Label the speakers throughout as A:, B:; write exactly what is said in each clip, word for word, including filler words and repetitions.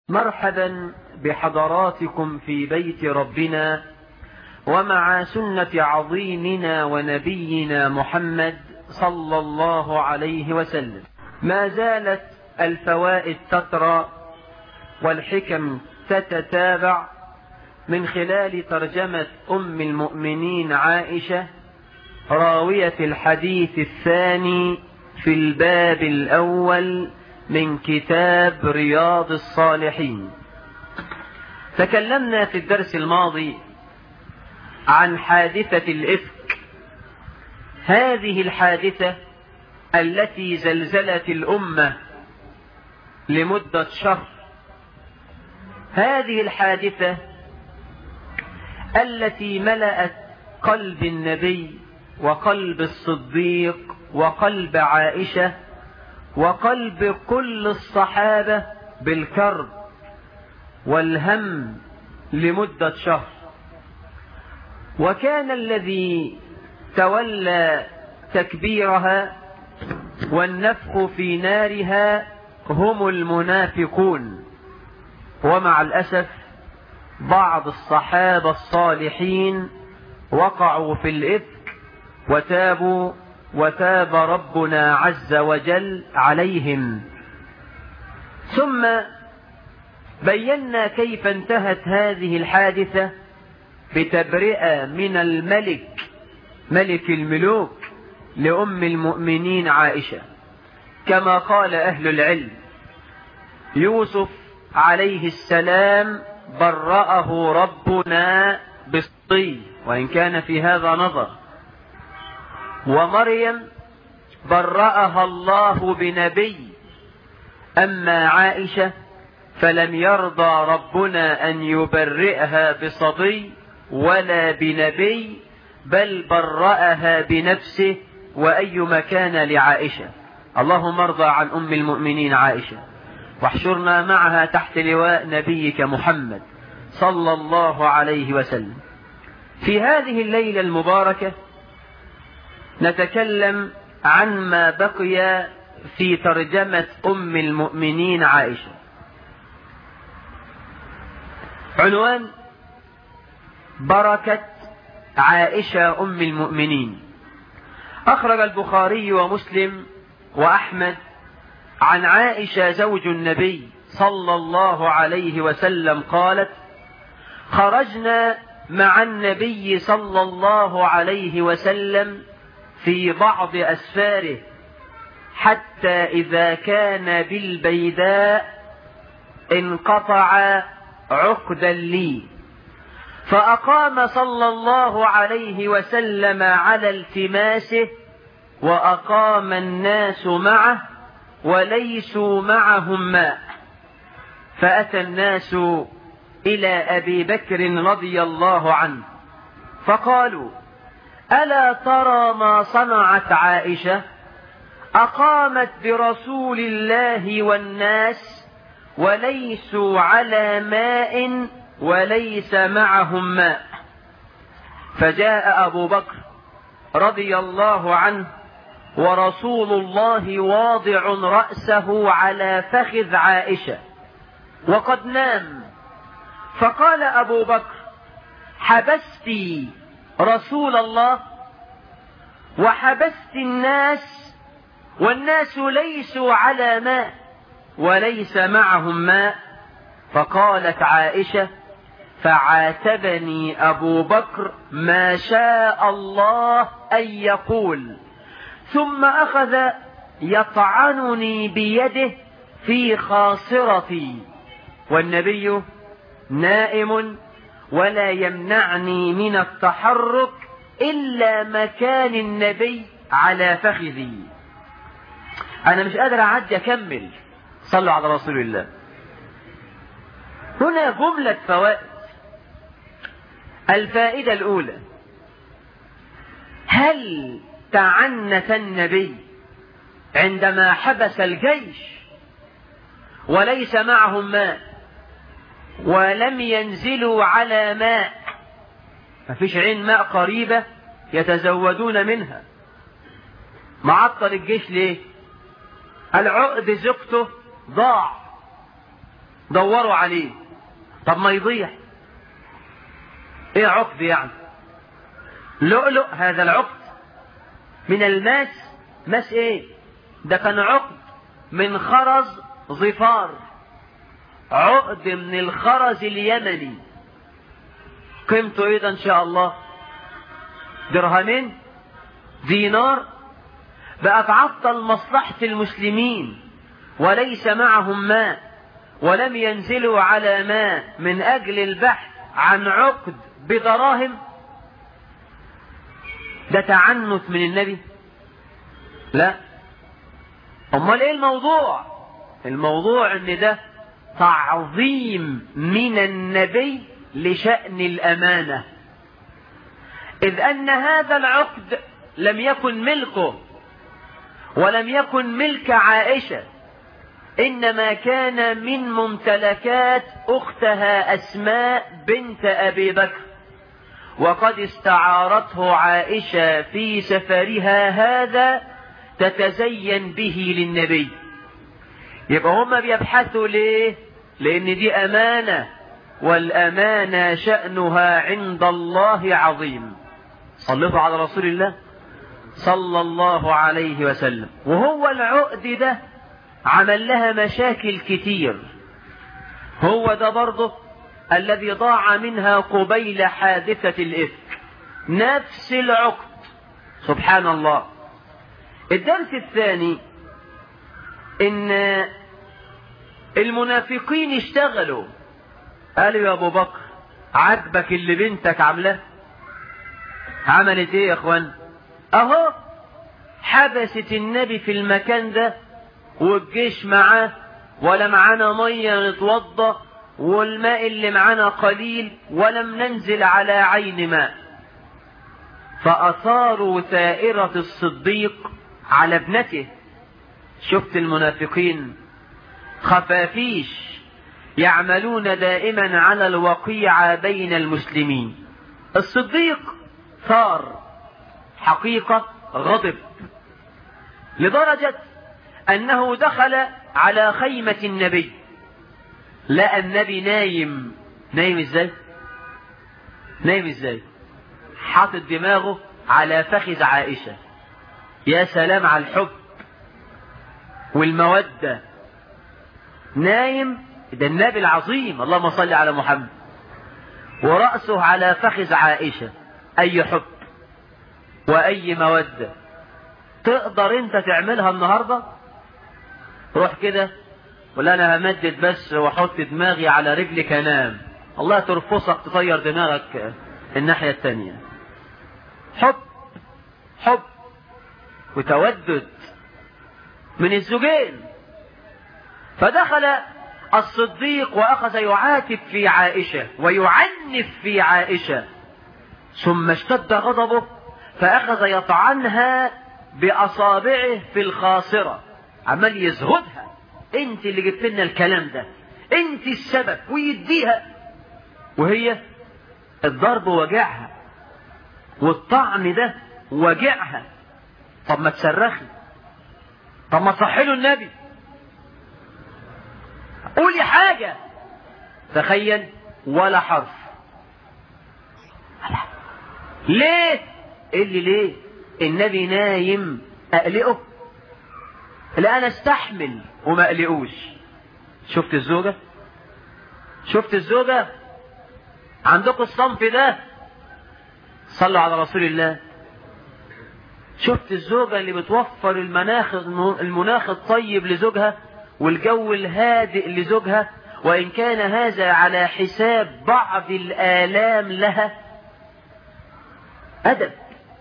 A: مرحبا بحضراتكم في بيت ربنا ومع سنة عظيمنا ونبينا محمد صلى الله عليه وسلم. ما زالت الفوائد تترى والحكم تتتابع من خلال ترجمة أم المؤمنين عائشة راوية الحديث الثاني في الباب الأول من كتاب رياض الصالحين. تكلمنا في الدرس الماضي عن حادثة الإفك، هذه الحادثة التي زلزلت الأمة لمدة شهر، هذه الحادثة التي ملأت قلب النبي وقلب الصديق وقلب عائشة وقلب كل الصحابة بالكرب والهم لمدة شهر. وكان الذي تولى تكبيرها والنفخ في نارها هم المنافقون، ومع الأسف بعض الصحابة الصالحين وقعوا في الإفك وتابوا وتاب ربنا عز وجل عليهم. ثم بينا كيف انتهت هذه الحادثة بتبرئة من الملك ملك الملوك لأم المؤمنين عائشة، كما قال أهل العلم: يوسف عليه السلام برأه ربنا بالصي، وإن كان في هذا نظر، ومريم برأها الله بنبي، أما عائشة فلم يرضى ربنا أن يبرئها بصبي ولا بنبي، بل برأها بنفسه. وأي مكان لعائشة. اللهم ارضى عن أم المؤمنين عائشة، واحشرنا معها تحت لواء نبيك محمد صلى الله عليه وسلم. في هذه الليلة المباركة نتكلم عن ما بقي في ترجمة أم المؤمنين عائشة. عنوان: بركة عائشة أم المؤمنين. أخرج البخاري ومسلم وأحمد عن عائشة زوج النبي صلى الله عليه وسلم قالت: خرجنا مع النبي صلى الله عليه وسلم في بعض أسفاره حتى إذا كان بالبيداء انقطع عقدا لي، فأقام صلى الله عليه وسلم على التماسه، وأقام الناس معه وليسوا معهم ماء، فأتى الناس إلى أبي بكر رضي الله عنه فقالوا: ألا ترى ما صنعت عائشة؟ أقامت برسول الله والناس وليسوا على ماء وليس معهم ماء. فجاء أبو بكر رضي الله عنه ورسول الله واضع رأسه على فخذ عائشة وقد نام، فقال أبو بكر: حبستي رسول الله وحبست الناس والناس ليسوا على ماء وليس معهم ماء؟ فقالت عائشة: فعاتبني أبو بكر ما شاء الله أن يقول، ثم أخذ يطعنني بيده في خاصرتي والنبي نائم ولا يمنعني من التحرك إلا مكان النبي على فخذي. أنا مش قادر أعدي أكمل. صلوا على رسول الله. هنا جملة فوائد. الفائدة الأولى: هل تعنت النبي عندما حبس الجيش وليس معهم ماء ولم ينزلوا على ماء؟ ما فيش عين ماء قريبة يتزودون منها. معطل الجيش ليه؟ العقد زقته ضاع دوروا عليه. طب ما يضيع. ايه عقد يعني؟ لؤلؤ هذا العقد من الماس. ماس ايه؟ ده كان عقد من خرز ظفار، عقد من الخرز اليمني، قيمته ايه ده ان شاء الله؟ درهمين، دينار. بقى تعطل مصلحة المسلمين وليس معهم ماء، ولم ينزلوا على ماء من اجل البحث عن عقد بدراهم. ده تعنت من النبي؟ لا. امال ايه الموضوع؟ الموضوع ان ده تعظيم من النبي لشأن الامانة، اذ ان هذا العقد لم يكن ملكه ولم يكن ملك عائشة، انما كان من ممتلكات اختها اسماء بنت ابي بكر، وقد استعارته عائشة في سفرها هذا تتزين به للنبي. يبقى هم بيبحثوا ليه؟ لان دي امانة، والامانة شأنها عند الله عظيم. صلوا على رسول الله صلى الله عليه وسلم. وهو العقد ده عمل لها مشاكل كتير. هو ده برضه الذي ضاع منها قبيل حادثة الإفك، نفس العقد. سبحان الله. الدرس الثاني ان المنافقين اشتغلوا، قالوا يا ابو بكر عجبك اللي بنتك عاملاه؟ عملت ايه يا اخوان؟ اهو حبست النبي في المكان ده، والجيش معاه، ولا معانا ميه نتوضى، والماء اللي معانا قليل، ولم ننزل على عين ماء. فاثاروا ثائرة الصديق على ابنته. شفت المنافقين خفافيش يعملون دائما على الوقيعة بين المسلمين. الصديق ثار حقيقة غضب، لدرجة انه دخل على خيمة النبي، لقى النبي نايم. نايم ازاي؟ نايم ازاي؟ حاطط دماغه على فخذ عائشة. يا سلام على الحب والمودة. نايم، ده النبي العظيم اللهم صل على محمد، ورأسه على فخذ عائشة. اي حب واي مودة تقدر انت تعملها النهاردة؟ روح كده ولا انا همدد بس واحط دماغي على رجلك انام، الله ترفصك تطير دماغك الناحية التانية. حب حب وتودد من الزوجين. فدخل الصديق واخذ يعاتب في عائشة ويعنف في عائشة، ثم اشتد غضبه فاخذ يطعنها باصابعه في الخاصرة، عمال يزهدها. انت اللي جبت لنا الكلام ده، انت السبب، ويديها. وهي الضرب وجعها والطعن ده وجعها. طب ما تصرخي، طب ما تصحي له النبي، قولي حاجة. تخيل، ولا حرف. ليه؟ اللي ليه؟ النبي نايم، اقلقه؟ لا انا استحمل وما اقلقوش. شفت الزوجة؟ شفت الزوجة؟ عندكم الصنف ده؟ صلوا على رسول الله. شفت الزوجة اللي بتوفر المناخ المناخ الطيب لزوجها والجو الهادئ لزوجها، وإن كان هذا على حساب بعض الآلام لها؟ أدب.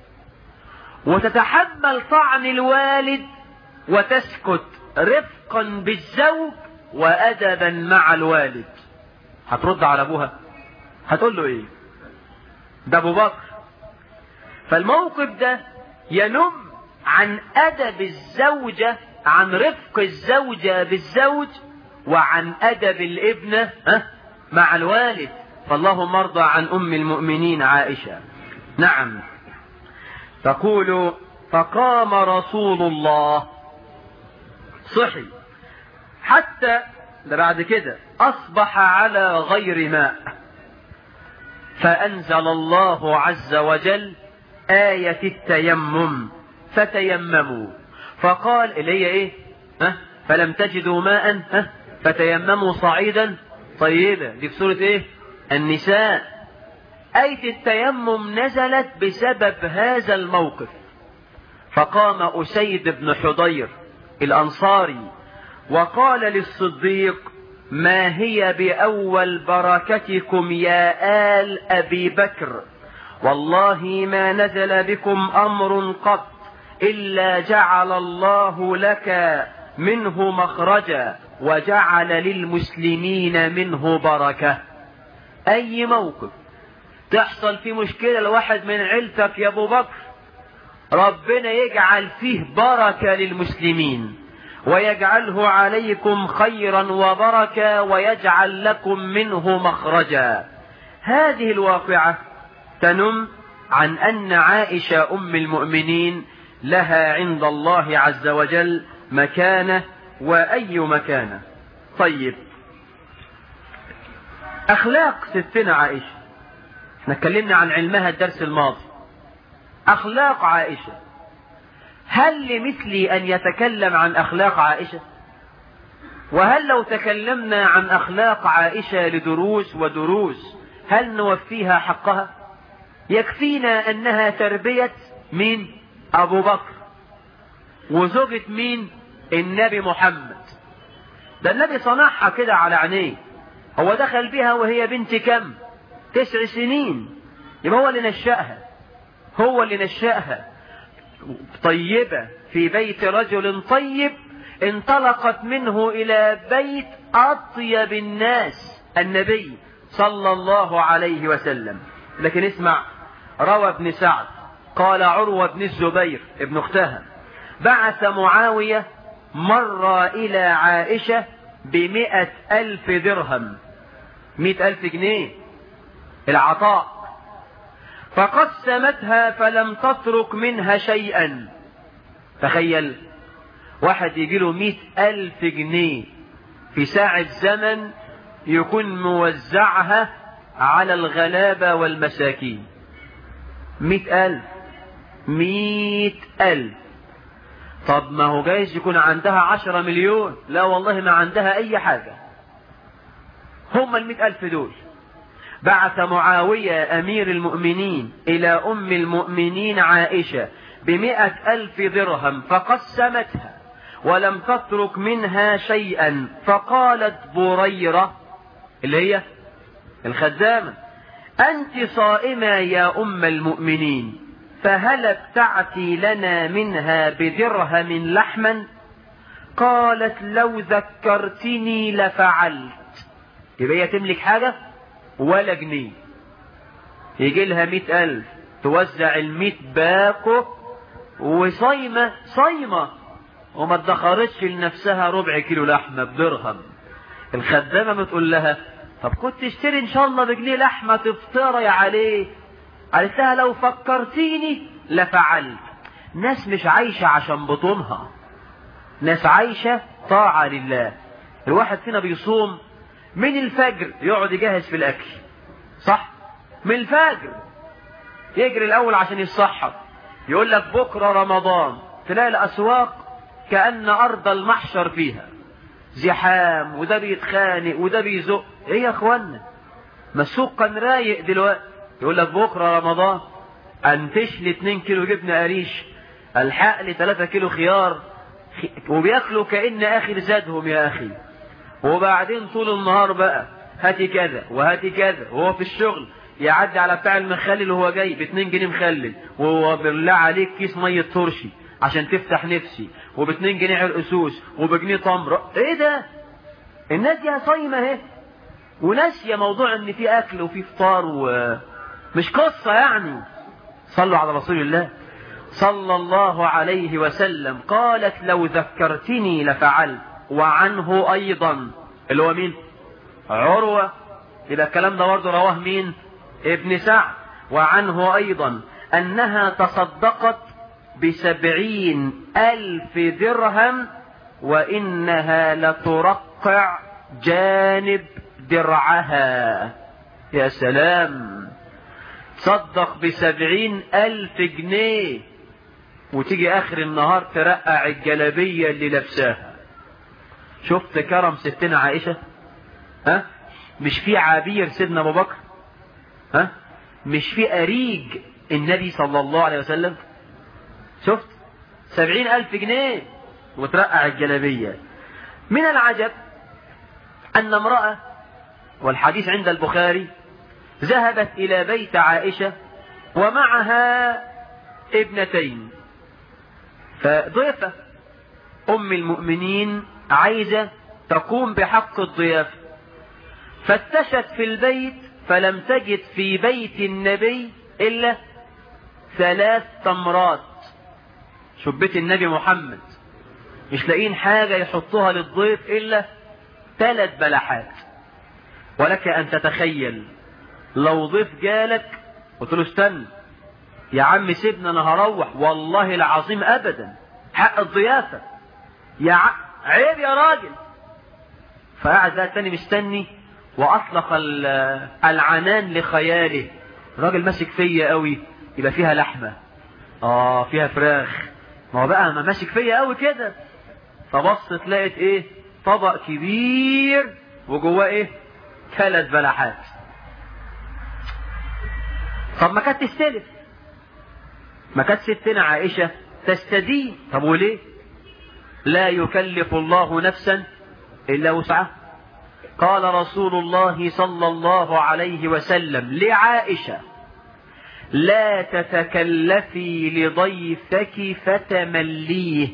A: وتتحمل طعن الوالد وتسكت رفقا بالزوج وأدبا مع الوالد. هترد على أبوها هتقول له إيه؟ ده أبو بكر. فالموقف ده ينم عن أدب الزوجة، عن رفق الزوجة بالزوج، وعن أدب الابنة مع الوالد. فاللهم ارضى عن أم المؤمنين عائشة. نعم. تقول فقام رسول الله، صحي حتى ده بعد كده أصبح على غير ماء، فأنزل الله عز وجل آية التيمم فتيمموا، فقال اللي هي ايه؟ ها؟ فلم تجدوا ماء ها؟ فتيمموا صعيدا طيبا. دي في سورة ايه؟ النساء. آية التيمم نزلت بسبب هذا الموقف، فقام أسيد بن حضير الأنصاري وقال للصديق: ما هي بأول بركتكم يا آل أبي بكر، والله ما نزل بكم أمر قط إلا جعل الله لك منه مخرجا وجعل للمسلمين منه بركة. أي موقف تحصل فيه مشكلة لواحد من عيلتك يا أبو بكر، ربنا يجعل فيه بركة للمسلمين ويجعله عليكم خيرا وبركة ويجعل لكم منه مخرجا. هذه الواقعة تنم عن أن عائشة أم المؤمنين لها عند الله عز وجل مكانة، وأي مكانة. طيب، أخلاق ستنا عائشة، احنا اتكلمنا عن علمها الدرس الماضي. أخلاق عائشة، هل لمثلي أن يتكلم عن أخلاق عائشة؟ وهل لو تكلمنا عن أخلاق عائشة لدروس ودروس هل نوفيها حقها؟ يكفينا أنها تربية مين؟ أبو بكر، وزوجة مين؟ النبي محمد. ده النبي صنعها كده على عينيه، هو دخل بها وهي بنت كم؟ تسع سنين. يبقى هو اللي نشأها، هو اللي نشأها طيبة في بيت رجل طيب، انطلقت منه إلى بيت أطيب الناس النبي صلى الله عليه وسلم. لكن اسمع، روى ابن سعد قال عروة بن الزبير ابن اختها: بعث معاوية مر إلى عائشة بمئة ألف درهم، مئة ألف جنيه العطاء، فقسمتها فلم تترك منها شيئا. تخيل واحد يجيله مئة ألف جنيه في ساعة زمن يكون موزعها على الغلابة والمساكين. مئة ألف، مئة ألف. طب ما هو جايز يكون عندها عشرة مليون، لا والله ما عندها أي حاجة. هم المئة ألف دول. بعث معاوية أمير المؤمنين إلى أم المؤمنين عائشة بمئة ألف درهم فقسمتها ولم تترك منها شيئا، فقالت بريرة اللي هي الخدامة: أنت صائمة يا أم المؤمنين، فهل ابتعتي لنا منها بدرهم لحما؟ قالت: لو ذكرتني لفعلت. يبقى هي تملك حاجة ولا جنيه، يجي لها مئة ألف توزع المئة باكو، وصايمة صايمة وما ادخرتش لنفسها ربع كيلو لحمة بدرهم. الخدامة بتقول لها: طب كنت تشتري ان شاء الله بجنيه لحمة تفطري عليه. قالت لها: لو فكرتيني لفعلت. ناس مش عايشة عشان بطونها، ناس عايشة طاعة لله. الواحد فينا بيصوم من الفجر يقعد يجهز في الأكل، صح؟ من الفجر يجري الأول عشان يتصحر، يقول لك بكرة رمضان، تلاقي الأسواق كأن أرض المحشر فيها زحام، وده بيتخانق وده بيزق. ايه يا اخوانا، ما السوق كان رايق دلوقتي. يقول لك بكرة رمضان، انتش لي اتنين كيلو جبنة قريش، الحق لي تلاتة كيلو خيار، وبياكلوا كأن آخر زادهم يا أخي. وبعدين طول النهار بقى هاتي كذا وهاتي كذا، وهو في الشغل يعدي على بتاع المخلل وهو جاي باتنين جنيه مخلل، وهو بالله عليك كيس مية ترشي عشان تفتح نفسي، وباتنين جنيه عرقسوس، وبجنيه تمر. ايه ده؟ الناس دي صايمة اهي وناسية موضوع ان في اكل وفي فطار، ومش قصة يعني. صلوا على رسول الله صلى الله عليه وسلم. قالت: لو ذكرتني لفعلت. وعنه ايضا اللي هو مين؟ عروة. يبقى الكلام ده برضه رواه مين؟ ابن سعد. وعنه ايضا انها تصدقت بسبعين الف درهم، وانها لترقع جانب درعها. يا سلام، تصدق بسبعين ألف جنيه وتيجي آخر النهار ترقع الجلابية اللي لابساها. شفت كرم ستنا عائشة؟ ها؟ مش في عبير سيدنا أبو بكر؟ ها؟ مش في أريج النبي صلى الله عليه وسلم؟ شفت؟ سبعين ألف جنيه وترقع الجلابية. من العجب أن امرأة، والحديث عند البخاري، ذهبت إلى بيت عائشة ومعها ابنتين، فضيفة أم المؤمنين عايزة تقوم بحق الضيافة، فتشت في البيت فلم تجد في بيت النبي إلا ثلاث تمرات. شوف بيت النبي محمد مش لاقين حاجة يحطوها للضيف إلا ثلاث بلحات. ولك أن تتخيل لو ضيف جالك قلت له استنى يا عم سيبنا انا هروح، والله العظيم ابدا حق الضيافة يا ع... عيب يا راجل. فقعد بقى التاني مستني واطلق العنان لخياله. الراجل ماسك فيا قوي، يبقى فيها لحمة، اه فيها فراخ، ما هو بقى ما ماسك فيا قوي كده. فبصت لقيت ايه؟ طبق كبير وجواه ايه؟ ثلاث بلحات. طب ما كانت تستلف، ما كانت ستنا عائشة تستدين. طب وليه؟ لا يكلف الله نفسا إلا وسعها. قال رسول الله صلى الله عليه وسلم لعائشة: لا تتكلفي لضيفك فتمليه.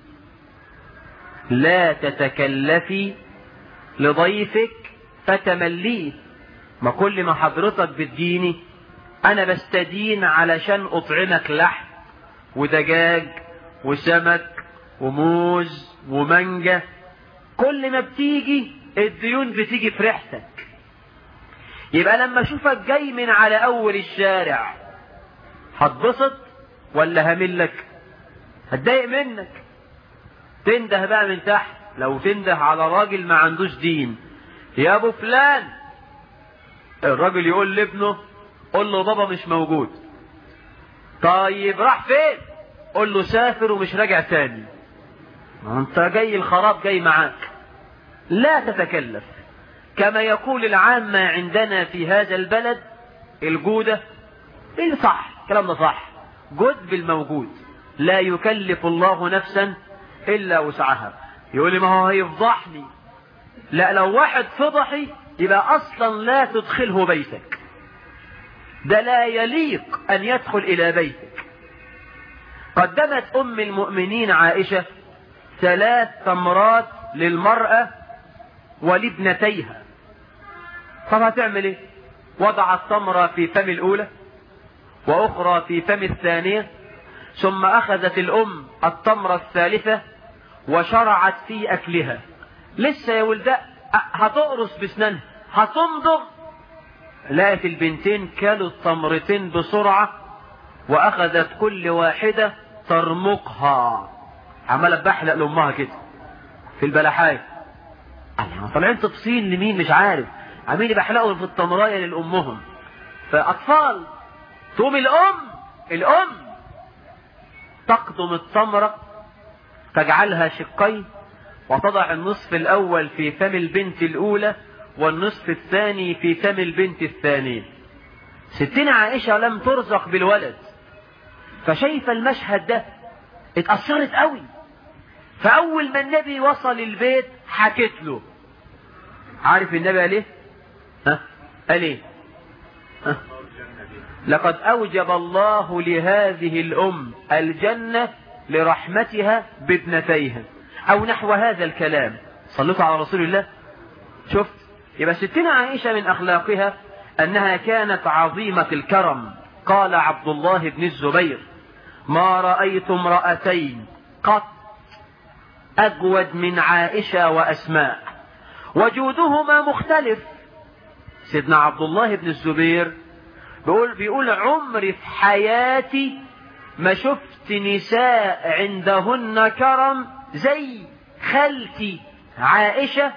A: لا تتكلفي لضيفك فتمليه. ما كل ما حضرتك بتديني أنا بستدين علشان أطعمك لحم ودجاج وسمك وموز ومانجا، كل ما بتيجي الديون بتيجي في ريحتك. يبقى لما أشوفك جاي من على أول الشارع هتبسط ولا هملك؟ هتضايق منك. تنده بقى من تحت، لو تنده على راجل ما عندوش دين: يا أبو فلان. الراجل يقول لابنه: قل له بابا مش موجود. طيب راح فين؟ قل له سافر ومش راجع تاني. انت جاي الخراب جاي معاك. لا تتكلف. كما يقول العامة عندنا في هذا البلد: الجودة اللي صح، الكلام ده صح، جد بالموجود. لا يكلف الله نفسا إلا وسعها. يقول لي: ما هو هيفضحني. لا، لو واحد فضحي يبقى أصلا لا تدخله بيتك، ده لا يليق أن يدخل إلى بيتك. قدمت أم المؤمنين عائشة ثلاث تمرات للمرأة ولابنتيها. طب هتعمل ايه؟ وضعت تمرة في فم الأولى وأخرى في فم الثانية، ثم أخذت الأم التمرة الثالثة وشرعت في أكلها. لسه يا ولداء هتقرص بسنانها، هتمضغ. لقت البنتين كلوا التمرتين بسرعة وأخذت كل واحدة ترمقها، عمالة بحلق لأمها كده في البلحاية. أنا طالعين تفصيل لمين مش عارف، عمالين بحلقوا في التمراية للأمهم. فأطفال تقوم الأم الأم تقدم التمرة تجعلها شقين وتضع النصف الأول في فم البنت الأولى والنصف الثاني في فم البنت الثانية. ستنا عائشة لم ترزق بالولد، فشايفة المشهد ده اتأثرت قوي. فأول ما النبي وصل البيت حكت له. عارف النبي قال ايه؟ ها؟ قال ايه؟ ها؟ لقد أوجب الله لهذه الأم الجنة لرحمتها بابنتيها، أو نحو هذا الكلام. صلوا على رسول الله. شفت؟ يبقى ستنا عائشة من أخلاقها أنها كانت عظيمة الكرم. قال عبد الله بن الزبير: ما رأيت امرأتين قط أجود من عائشة وأسماء، وجودهما مختلف. سيدنا عبد الله بن الزبير بيقول, بيقول عمري في حياتي ما شفت نساء عندهن كرم زي خالتي عائشة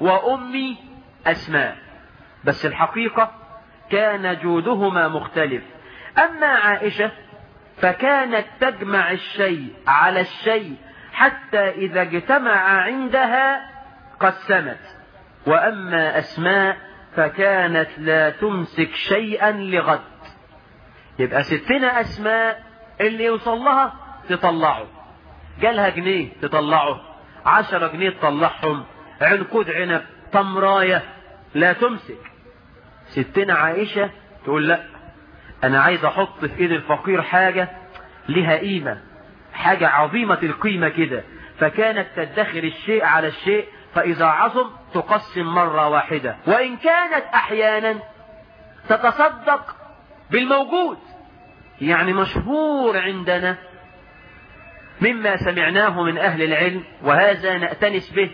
A: وأمي أسماء، بس الحقيقة كان جودهما مختلف. أما عائشة فكانت تجمع الشيء على الشيء حتى إذا اجتمع عندها قسمت، وأما أسماء فكانت لا تمسك شيئا لغد. يبقى ستنا أسماء اللي يوصل لها تطلعه، جالها جنيه تطلعه، عشرة جنيه تطلعهم، عنقود عنب، تمراية، لا تمسك. ستنا عائشة تقول لا، أنا عايز أحط في إيد الفقير حاجة لها قيمة، حاجة عظيمة القيمة كده، فكانت تدخر الشيء على الشيء، فإذا عظم تقسم مرة واحدة، وإن كانت أحيانا تتصدق بالموجود. يعني مشهور عندنا مما سمعناه من أهل العلم، وهذا نأتنس به،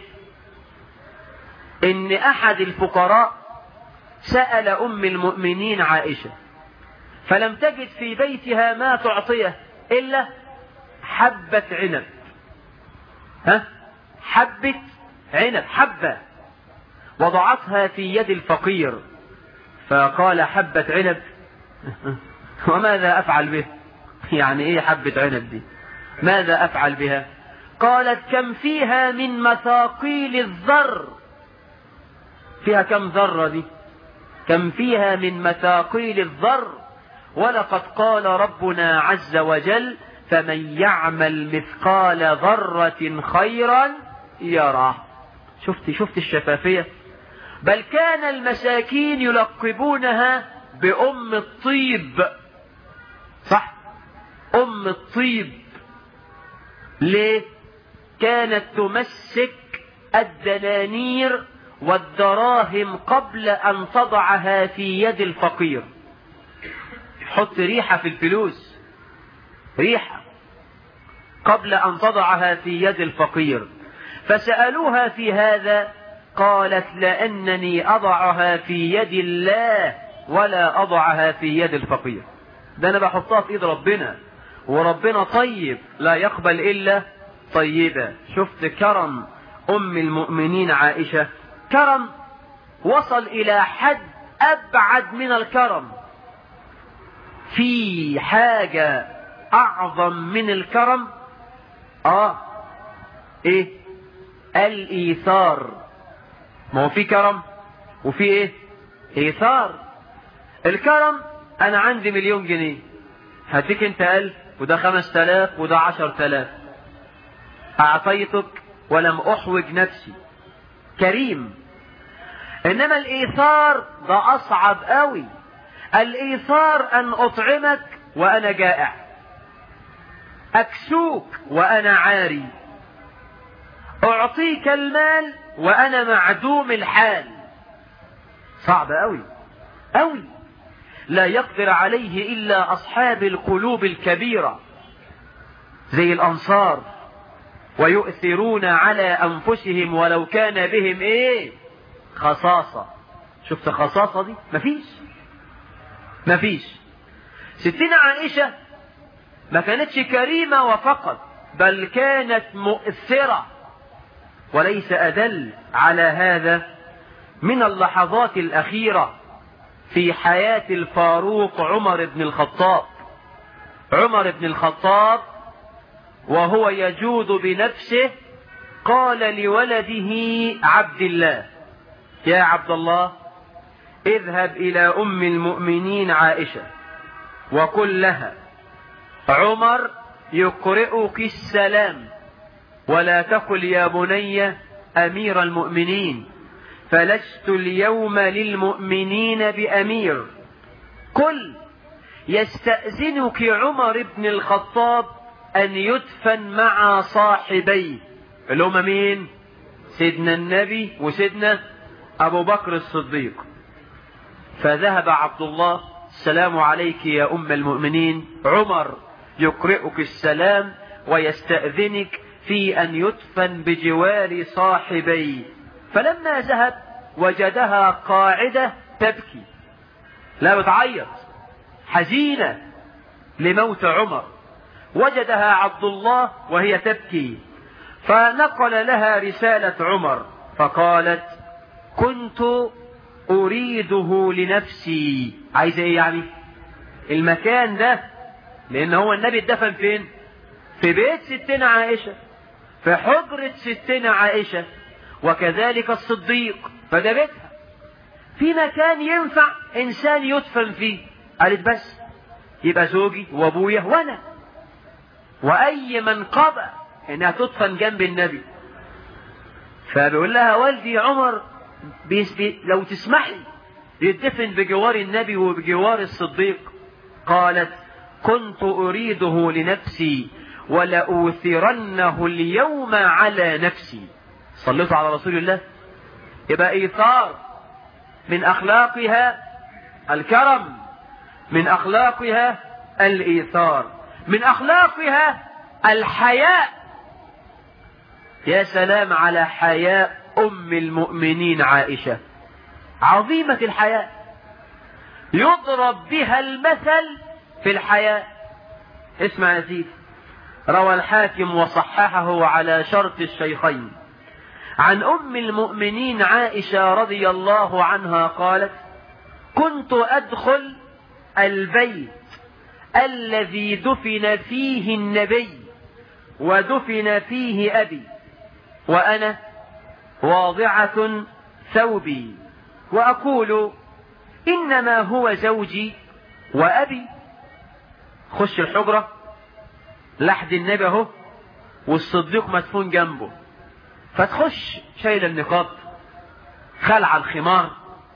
A: إن أحد الفقراء سأل أم المؤمنين عائشة فلم تجد في بيتها ما تعطيه إلا حبة عنب، ها حبة عنب، حبة، وضعتها في يد الفقير، فقال حبة عنب وماذا أفعل به؟ يعني إيه حبة عنب دي؟ ماذا أفعل بها؟ قالت كم فيها من مثاقيل الذر. فيها كم ذرة دي؟ كم فيها من مثاقيل الذر، ولقد قال ربنا عز وجل فمن يعمل مثقال ذرة خيرا يراه. شفت شفت الشفافية. بل كان المساكين يلقبونها بأم الطيب، صح، أم الطيب. ليه؟ كانت تمسك الدنانير والدراهم قبل أن تضعها في يد الفقير. حط ريحة في الفلوس، ريحة قبل أن تضعها في يد الفقير. فسألوها في هذا قالت لأنني أضعها في يد الله ولا أضعها في يد الفقير. ده أنا بحطها في إيد ربنا، وربنا طيب لا يقبل إلا طيبة. شفت كرم أم المؤمنين عائشة، كرم وصل إلى حد أبعد من الكرم. في حاجة أعظم من الكرم، آه إيه؟ الإيثار. ما هو في كرم وفي إيه؟ إيثار. الكرم أنا عندي مليون جنيه، هديك أنت ألف، وده خمس تلاف، وده عشر تلاف، أعطيتك ولم أحوج نفسي، كريم. إنما الإيثار ده أصعب قوي. الإيثار أن أطعمك وأنا جائع، أكسوك وأنا عاري، أعطيك المال وأنا معدوم الحال. صعب قوي قوي، لا يقدر عليه إلا أصحاب القلوب الكبيرة زي الأنصار، ويؤثرون على أنفسهم ولو كان بهم إيه؟ خصاصة. شفت خصاصة دي؟ مفيش مفيش. ستنا عائشة ما كانتش كريمة وفقط، بل كانت مؤثرة. وليس أدل على هذا من اللحظات الأخيرة في حياة الفاروق عمر بن الخطاب. عمر بن الخطاب وهو يجود بنفسه قال لولده عبد الله: يا عبد الله، اذهب إلى أم المؤمنين عائشة وقل لها عمر يقرئك السلام، ولا تقل يا بني أمير المؤمنين، فلست اليوم للمؤمنين بأمير. قل يستأذنك عمر بن الخطاب أن يدفن مع صاحبيه، اللي هما مين؟ سيدنا النبي وسيدنا أبو بكر الصديق. فذهب عبد الله: السلام عليك يا أم المؤمنين، عمر يقرئك السلام ويستأذنك في أن يدفن بجوار صاحبيه. فلما ذهب وجدها قاعدة تبكي، لا بتعيط، حزينة لموت عمر. وجدها عبد الله وهي تبكي، فنقل لها رسالة عمر فقالت: كنت أريده لنفسي. عايز ايه يعني؟ المكان ده، لأن هو النبي اتدفن فين؟ في بيت ستنا عائشة، في حجرة ستنا عائشة، وكذلك الصديق، فده بيتها. في مكان ينفع إنسان يدفن فيه. قالت بس يبقى زوجي وابويا وانا، واي منقبة انها تدفن جنب النبي. فبيقول لها والدي عمر بي لو تسمحي يدفن بجوار النبي وبجوار الصديق. قالت كنت اريده لنفسي ولأوثرنه اليوم على نفسي. صليتوا على رسول الله. يبقى ايثار من اخلاقها الكرم، من أخلاقها الإيثار، من أخلاقها الحياء. يا سلام على حياء أم المؤمنين عائشة، عظيمة الحياء، يضرب بها المثل في الحياء. اسمع يا سيدي، روى الحاكم وصححه على شرط الشيخين عن أم المؤمنين عائشة رضي الله عنها قالت كنت أدخل البيت الذي دفن فيه النبي ودفن فيه أبي وأنا واضعة ثوبي وأقول إنما هو زوجي وأبي. خش الحجرة لحد النبي اهو والصديق مدفون جنبه، فتخش شايلة النقاب، خلع الخمار،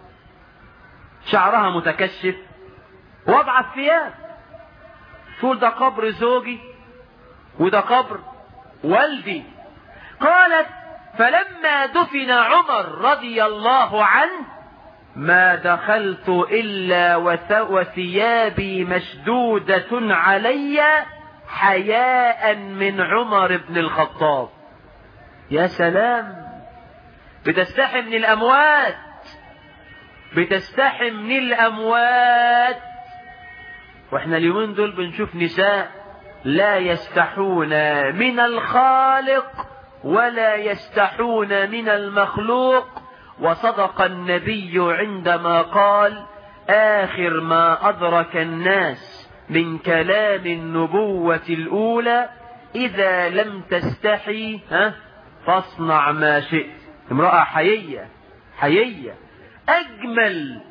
A: شعرها متكشف، وضع الثياب، تقول ده قبر زوجي وده قبر والدي. قالت فلما دفن عمر رضي الله عنه ما دخلت إلا وثيابي مشدودة علي حياء من عمر بن الخطاب. يا سلام، بتستحي من الأموات، بتستحي من الأموات. واحنا اليومين دول بنشوف نساء لا يستحون من الخالق ولا يستحون من المخلوق. وصدق النبي عندما قال آخر ما أدرك الناس من كلام النبوة الأولى إذا لم تستحي ها فاصنع ما شئت. امرأة حيية حيية. أجمل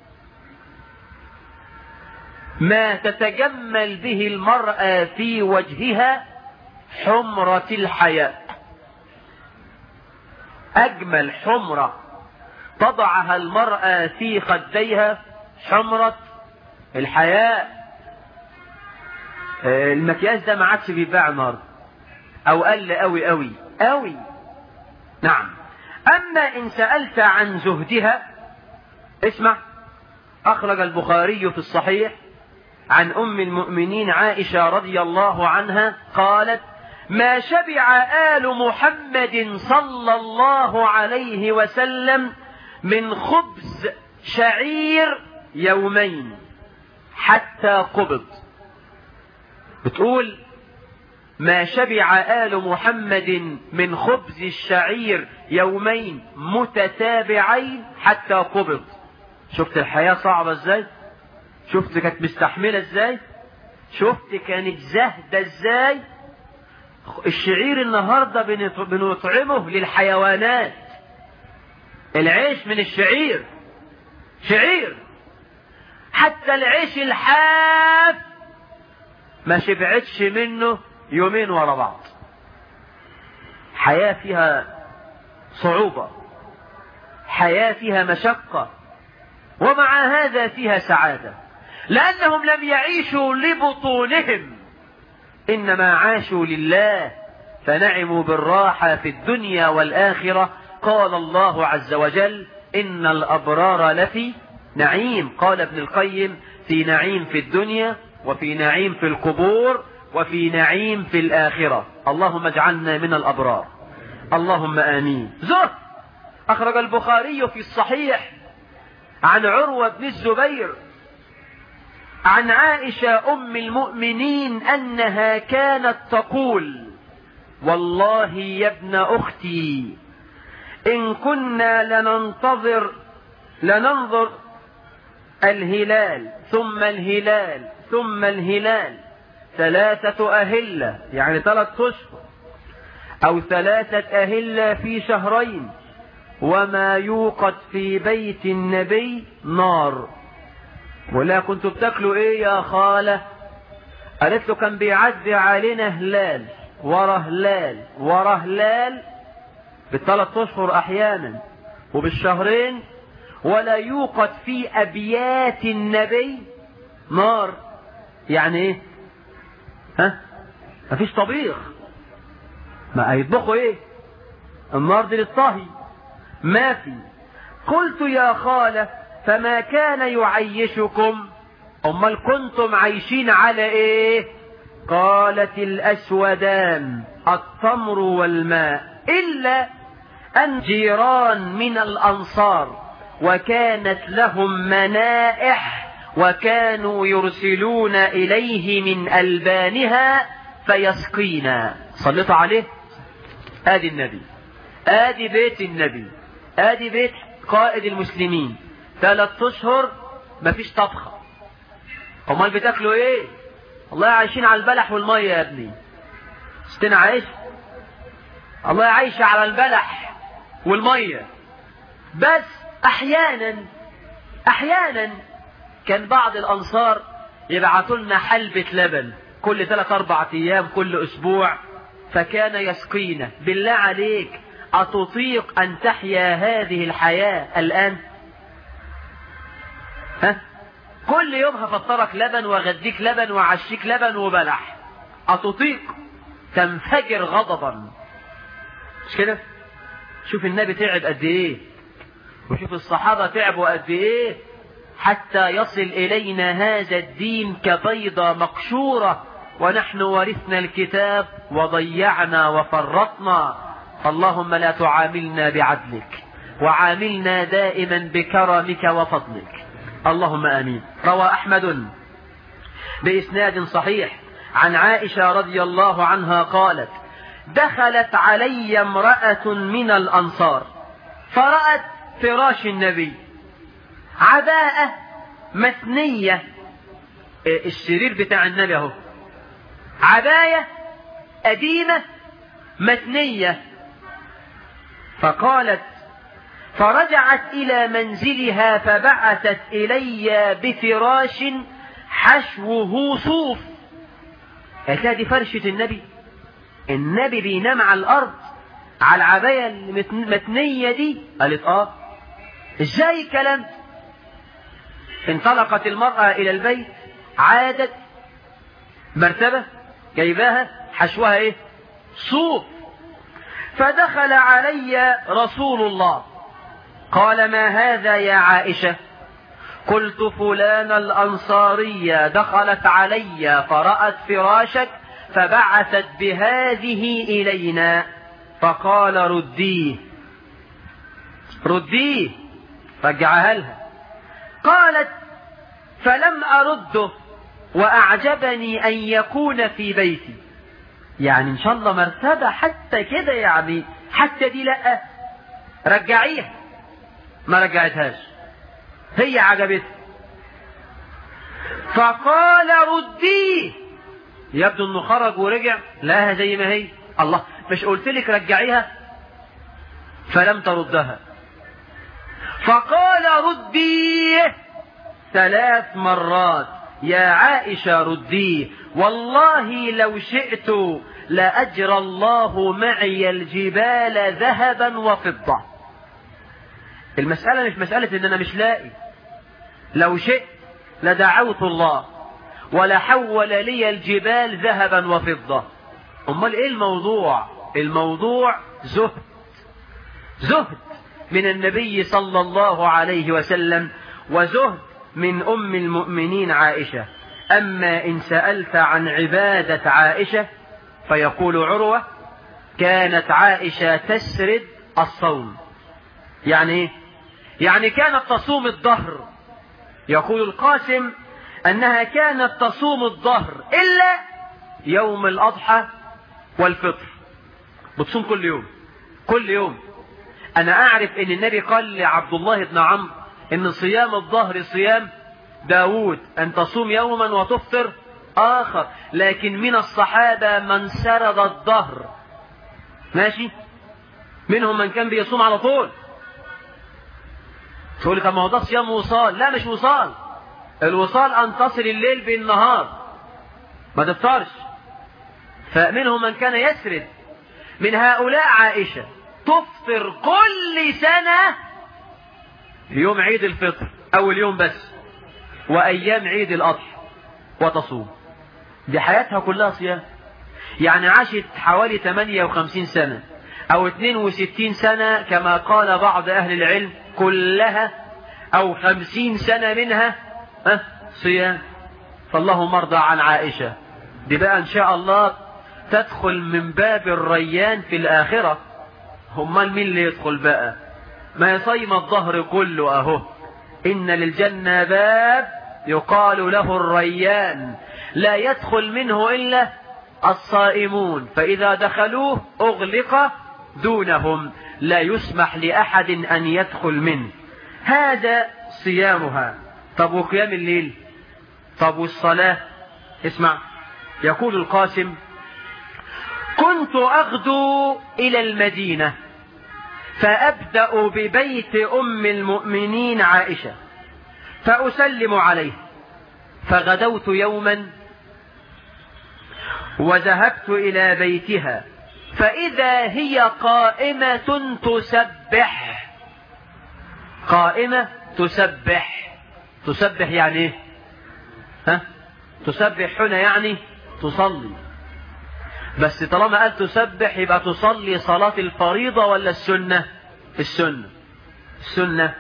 A: ما تتجمل به المرأة في وجهها حمرة الحياء. أجمل حمرة تضعها المرأة في خديها حمرة الحياء. المكياج ده ما عادش بيتباع النهارده، او قل قوي قوي قوي. نعم. اما ان سألت عن زهدها، اسمع، اخرج البخاري في الصحيح عن ام المؤمنين عائشة رضي الله عنها قالت ما شبع آل محمد صلى الله عليه وسلم من خبز شعير يومين حتى قبض. بتقول ما شبع آل محمد من خبز الشعير يومين متتابعين حتى قبض. شفت الحياة صعبة ازاي؟ شفت كانت مستحملة ازاي؟ شفت كانت زهدة ازاي؟ الشعير النهاردة بنطعمه للحيوانات. العيش من الشعير، شعير. حتى العيش الحاف ما شبعتش منه يومين ورا بعض. حياة فيها صعوبة، حياة فيها مشقة، ومع هذا فيها سعادة، لأنهم لم يعيشوا لبطونهم إنما عاشوا لله، فنعموا بالراحة في الدنيا والآخرة. قال الله عز وجل إن الأبرار لفي نعيم. قال ابن القيم في نعيم في الدنيا وفي نعيم في القبور وفي نعيم في الآخرة. اللهم اجعلنا من الأبرار، اللهم آمين. زهد. أخرج البخاري في الصحيح عن عروة بن الزبير عن عائشة أم المؤمنين أنها كانت تقول والله يا ابن أختي إن كنا لننتظر لننظر الهلال ثم الهلال ثم الهلال ثلاثة أهلة يعني ثلاثة أشهر أو ثلاثة أهلة في شهرين وما يوقد في بيت النبي نار. ولا كنتوا بتاكلوا ايه يا خالة؟ قالت له كان بيعدي علينا هلال ورا هلال ورا هلال بالثلاث اشهر احيانا وبالشهرين ولا يوقد في ابيات النبي نار. يعني ايه؟ ها؟ مفيش طبيخ، ما هيطبخوا ايه؟ النار دي للطهي ما في. قلت يا خالة فما كان يعيشكم؟ امال كنتم عايشين على ايه؟ قالت الاسودان التمر والماء الا ان جيران من الانصار وكانت لهم منائح وكانوا يرسلون اليه من البانها فيسقينا. صليتوا عليه. ادي النبي، ادي بيت النبي، ادي بيت قائد المسلمين. ثلاث اشهر مفيش طبخه. امال بتاكلوا ايه؟ الله عايشين على البلح والميه يا ابني. ستنا عايش الله عايشه على البلح والميه. بس احيانا احيانا كان بعض الانصار يبعثوا لنا حلبة لبن كل ثلاث اربع ايام كل اسبوع فكان يسقينا. بالله عليك أتطيق أن تحيا هذه الحياة الآن؟ ها؟ كل يوم هفطرك لبن وغديك لبن وعشيك لبن وبلح. أتطيق؟ تنفجر غضبا. مش كده؟ شوف النبي تعب قد ايه وشوف الصحابة تعبوا قد ايه حتى يصل إلينا هذا الدين كبيضة مقشورة ونحن ورثنا الكتاب وضيعنا وفرطنا. اللهم لا تعاملنا بعدلك وعاملنا دائما بكرمك وفضلك. اللهم آمين. روى أحمد بإسناد صحيح عن عائشة رضي الله عنها قالت دخلت علي امرأة من الأنصار فرأت فراش النبي عباءة مثنية. السرير بتاع النبي اهو عباية قديمة مثنية. فقالت فرجعت إلى منزلها فبعثت إلي بفراش حشوه صوف. هذه فرشة النبي. النبي بينام على الأرض على العباية المثنية دي. قالت آه إزاي كلام. انطلقت المرأة إلى البيت عادت مرتبة جايباها حشوها إيه؟ صوف. فدخل علي رسول الله قال ما هذا يا عائشة؟ قلت فلان الأنصارية دخلت علي فرأت فراشك فبعثت بهذه إلينا. فقال رديه رديه رجعها لها. قالت فلم أرده وأعجبني أن يكون في بيتي. يعني إن شاء الله مرتبة حتى كده يعني حتى دي لأ رجعيها. ما رجعتهاش هي عجبتها. فقال رديه. يبدو انه خرج ورجع لها زي ما هي. الله مش قلت لك رجعيها؟ فلم تردها. فقال رديه ثلاث مرات يا عائشة رديه والله لو شئت لأجرى الله معي الجبال ذهبا وفضة. المسألة مش مسألة ان انا مش لاقي. لو شئت لدعوت الله ولحول لي الجبال ذهبا وفضة. امال ايه الموضوع؟ الموضوع زهد. زهد من النبي صلى الله عليه وسلم وزهد من ام المؤمنين عائشة. اما ان سألت عن عبادة عائشة فيقول عروة كانت عائشة تسرد الصوم. يعني ايه؟ يعني كانت تصوم الظهر. يقول القاسم انها كانت تصوم الظهر الا يوم الاضحى والفطر. بتصوم كل يوم كل يوم. أنا أعرف أن النبي قال لعبد الله بن عمرو أن صيام الظهر صيام داود، أن تصوم يوما وتفطر آخر، لكن من الصحابة من سرد الظهر، ماشي، منهم من كان بيصوم على طول. تقول لي طب ما هو ده صيام وصال. لا مش وصال، الوصال أن تصل الليل بالنهار ما تفطرش. فمنهم من كان يسرد. من هؤلاء عائشة تفطر كل سنة يوم عيد الفطر أول يوم بس، وأيام عيد الأضحى، وتصوم. دي حياتها كلها صيام. يعني عاشت حوالي ثمانية وخمسين سنة أو اثنين وستين سنة كما قال بعض أهل العلم، كلها أو خمسين سنة منها أه صيام. فاللهم ارضى عن عائشة. دي بقى إن شاء الله تدخل من باب الريان في الآخرة. همال مين اللي يدخل بقى؟ ما يصيم الظهر كله أهو. إن للجنة باب يقال له الريان، لا يدخل منه إلا الصائمون، فإذا دخلوه أغلق دونهم، لا يسمح لأحد أن يدخل منه. هذا صيامها. طب وقيام الليل؟ طب والصلاة؟ اسمع، يقول القاسم: كنت أغدو إلى المدينة فأبدأ ببيت أم المؤمنين عائشة فأسلم عليه، فغدوت يوما وذهبت إلى بيتها فإذا هي قائمة تسبح. قائمة تسبح. تسبح يعني ايه؟ ها؟ تسبح هنا يعني تصلي. بس طالما قال تسبح يبقى تصلي صلاة الفريضة ولا السنة؟ السنة. السنة.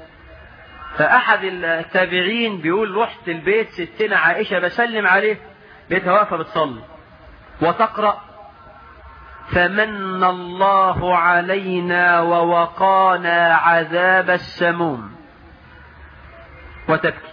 A: فأحد التابعين بيقول: رحت البيت ستنا عائشة بسلم عليه، بيتها واقفة بتصلي وتقرأ: فمن الله علينا ووقانا عذاب السموم، وتبكي.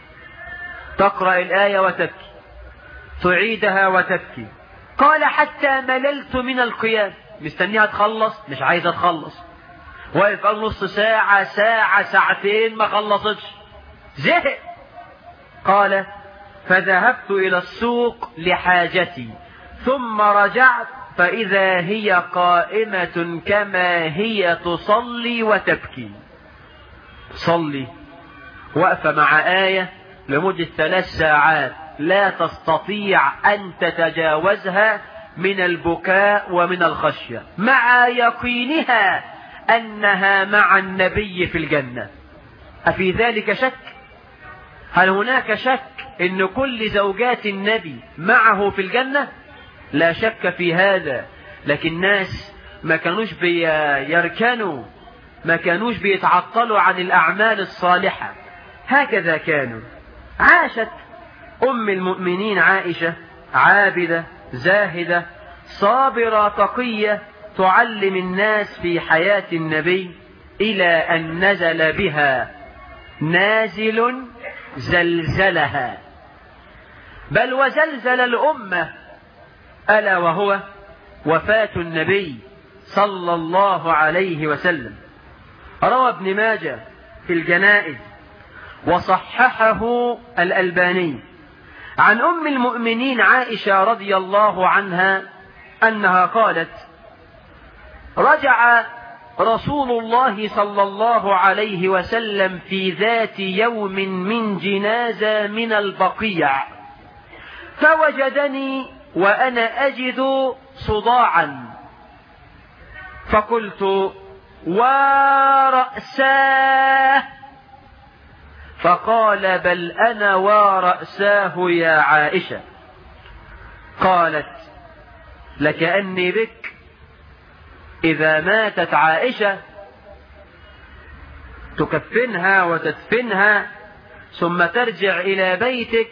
A: تقرأ الآية وتبكي، تعيدها وتبكي. قال: حتى مللت من القيام. مستنيها تخلص، مش عايزة تخلص، واقف قال نص ساعة، ساعة، ساعتين، ما خلصتش، زهق. قال: فذهبت إلى السوق لحاجتي ثم رجعت فإذا هي قائمة كما هي تصلي وتبكي. صلي وقفة مع آية لمدة ثلاث ساعات لا تستطيع أن تتجاوزها من البكاء ومن الخشية، مع يقينها أنها مع النبي في الجنة. أفي ذلك شك؟ هل هناك شك إن كل زوجات النبي معه في الجنة؟ لا شك في هذا. لكن الناس ما كانوش بيركنوا، ما كانوش بيتعطلوا عن الأعمال الصالحة. هكذا كانوا. عاشت أم المؤمنين عائشة عابدة زاهدة صابرة تقية تعلم الناس في حياة النبي، إلى أن نزل بها نازل زلزلها، بل وزلزل الأمة، ألا وهو وفاة النبي صلى الله عليه وسلم. روى ابن ماجه في الجنائز وصححه الألباني عن أم المؤمنين عائشة رضي الله عنها أنها قالت: رجع رسول الله صلى الله عليه وسلم في ذات يوم من جنازة من البقيع، فوجدني وأنا أجد صداعا، فقلت: ورأساه؟ فقال: بل أنا ورأساه يا عائشة. قالت: لكأني بك إذا ماتت عائشة تكفنها وتدفنها ثم ترجع إلى بيتك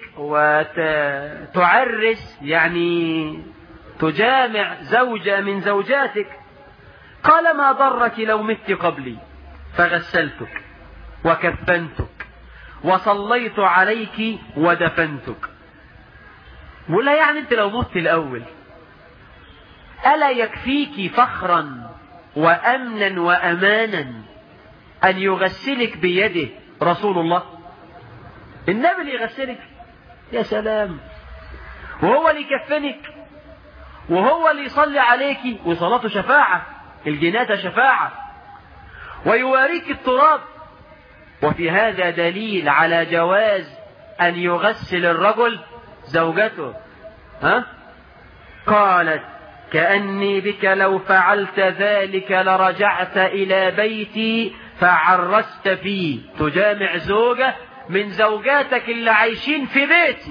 A: وتعرس، يعني تجامع زوجة من زوجاتك. قال: ما ضرك لو مت قبلي، فغسلتك وكفنتك وصليت عليك ودفنتك. ولا يعني انت لو مت الأول ألا يكفيك فخرا وأمنا وأمانا أن يغسلك بيده رسول الله؟ النبي اللي يغسلك؟ يا سلام. وهو اللي يكفنك، وهو اللي يصلي عليك، وصلاته شفاعة، الجنازة شفاعة، ويواريك التراب. وفي هذا دليل على جواز أن يغسل الرجل زوجته. ها؟ قالت كأني بك لو فعلت ذلك لرجعت إلى بيتي فعرست فيه. تجامع زوجة من زوجاتك اللي عايشين في بيتي.